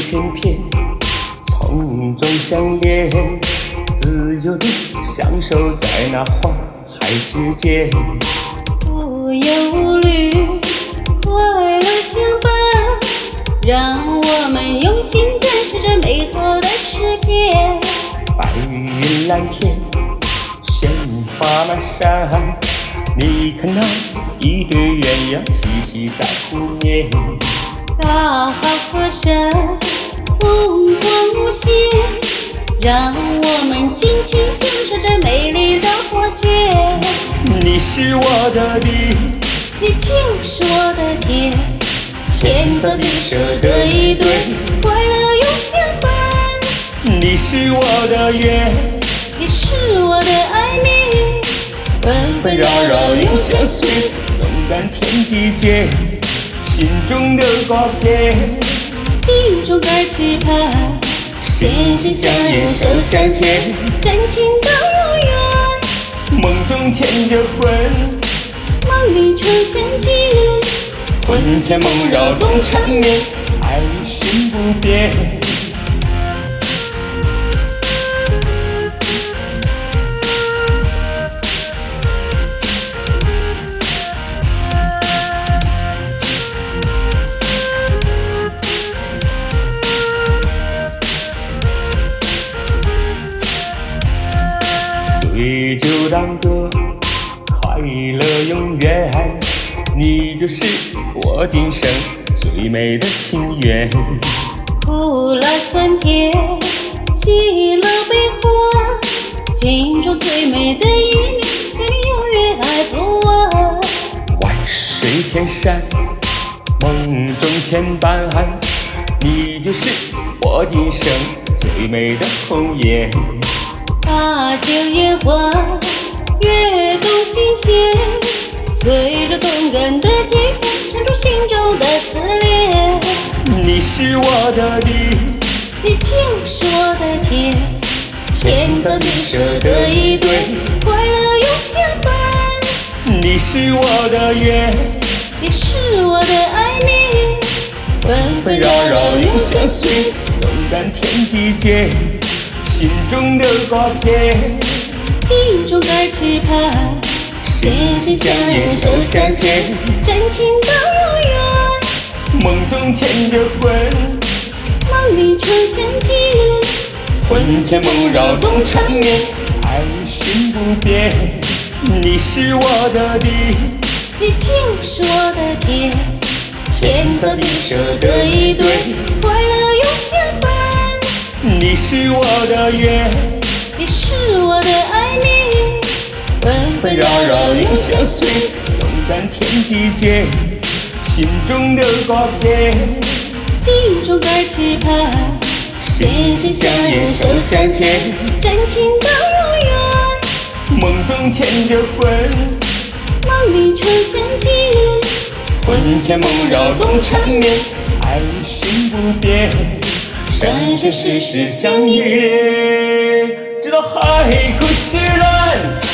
片片，从中相连，自由地享受在那花海之间。 无忧无虑，快乐相伴，让我们用心感受这美好的世界。 白云蓝天，鲜花满山，你看那一对鸳鸯嬉戏在湖面。 大好河山，风光无限，让我们尽情享受这美丽的画卷。 你是我的地， 你就是我的天， 天造地设的一对， 快乐永相伴。 你是我的缘， 你是我的爱恋， 纷纷扰扰永相随，勇敢天地间，心中的挂牵， 心中的期盼， 心心相印手相牵， 真情到永远， 梦中牵着魂， 梦里常相见， 魂牵梦绕动缠绵，爱心不变。醉酒当歌，快乐永远，你就是我今生最美的情缘。 苦辣酸甜，喜乐悲欢，心中最美的一念，对你永远爱不完。 万水千山，梦中牵绊，你就是我今生最美的红颜。 大酒夜话，跃动心弦，随着动感的节拍，唱出心中的思念。 你是我的地， 你就是我的天， 天造地设的一对， 快乐永相伴。 你是我的缘， 你是我的爱恋， 纷纷扰扰永相随，勇敢天地间，心中的挂牵， 心中的期盼， 心心相印手相牵， 真情到永远， 梦中牵着魂， 梦里常相见， 魂牵梦绕动缠绵，爱心不变。你是我的地， 你就是我的天， 天造地设的一对， 快乐永相伴。 你是我的缘， 你是我的爱恋， 纷纷扰扰永相随，勇敢天地间，心中的挂牵， 心中的期盼， 心心相印手相牵， 真情到永远， 梦中牵着魂， 梦里常相见， 魂牵梦绕动缠绵，爱心不变，生生世世相依恋，直到海枯石烂。